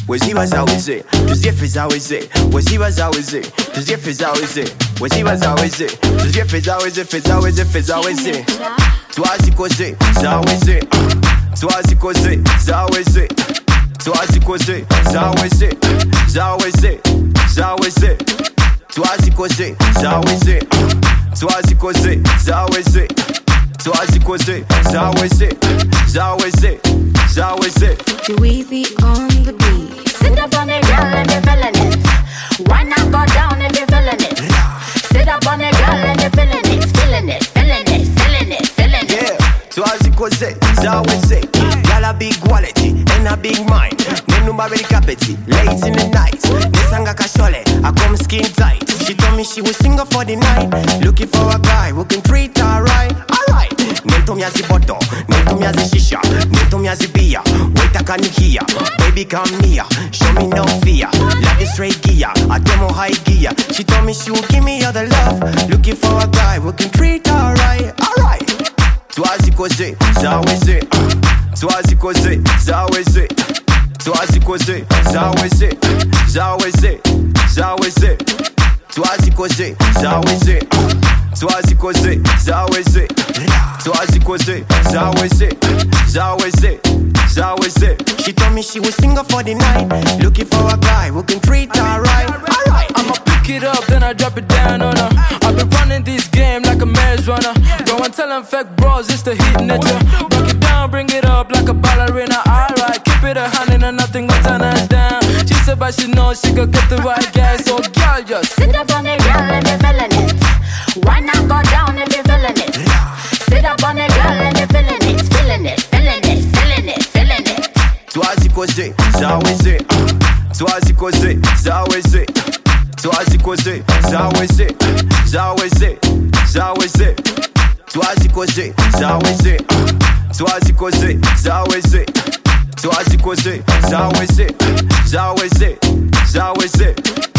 Wazee, tuzife za wazee. Waziwa za wazee, tuzife za wazee. Waziwa za wazee, tuzife za wazee. Feza wazee. Twazikoze za wazee. Twazikoze za wazee. Twazikoze za wazee. Za wazee. Za wazee. Twazikoze za wazee. Twazikoze za wazee. Twazikoze za wazee. Za wazee. Za wazee. Too easy on the beat. Sit up on the girl and you're feeling it. Why not go down if you're feeling it? Sit up on the girl and you're feeling it. Feeling it, feeling it, feeling it, feeling it. Yeah, twazikoze za wazee. Got a big quality and a big mind. Nenumba very capity, late in the night. Nesanga kashole, I come skin tight. She told me she was single for the night. Looking for a guy who can treat her right. Alright. Nentomiazi boto, nentomiazi shisha, nentomiazi beer. Wait, can you hear? Baby, come near. Show me no fear. Love is straight gear. I demo high gear. She told me she would give me all the love. Looking for a guy who can treat her right. Alright. Twazikoze za wazee. Twazikoze za wazee. Twazikoze za wazee. Za wazee. Za wazee. Twazikoze za wazee. Twazikoze za wazee. Twazikoze za wazee. Za wazee. Za wazee. She told me she was single for the night. Looking for a guy who can treat her right. Alright. I'ma pick it up, then I drop it down on her. I've been running this game like a maze runner. Go and tell them fake bros, it's the hit nature. Break it down, bring it up like a ballerina. Alright, keep it a hand and nothing will turn us down. She said but she knows she could get the right guy. So girl, just sit up on the girl and you're feeling it. Why not go down if you're feeling it? Sit up on the girl and you're feeling it. Feeling it, feeling it, feeling it, feeling it. Twazikoze za wazee. Twazikoze za wazee. Twazikoze za wazee. Za wazee. Za wazee. Twazikoze za wazee. Twazikoze za wazee. Twazikoze za wazee. Za wazee. Za wazee.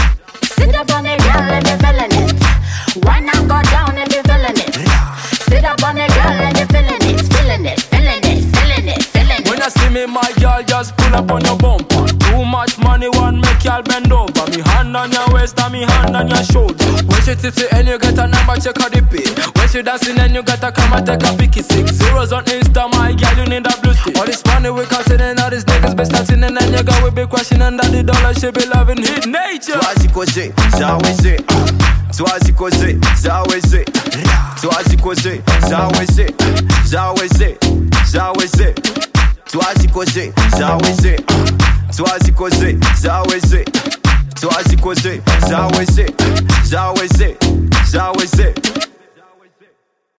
Sit up on the girl and you're feeling it. Why not go down if you're feeling it? Sit up on the girl and you're feeling it. Feeling it, feeling it, feeling it, feeling it. when you see me, my girl, just pull up on your bumper. Too much money, one make y'all bend over. Me hand on your waist and me hand on your shoulder. When she tipsy and you get a number, check out the pay. When she dancing and you got a camera, take a picky 6 zeros on Insta, my girl, you need a blue tick. All this money we considering, all these niggas be starting and then you got we be crashing under the dollar, she be loving hit nature. Twazikoze za wazee. Twazikoze za wazee. Twazikoze za wazee. Za wazee. Za wazee. Twazikoze za wazee. Twazikoze za wazee. Twazikoze za wazee. Za wazee. Za wazee.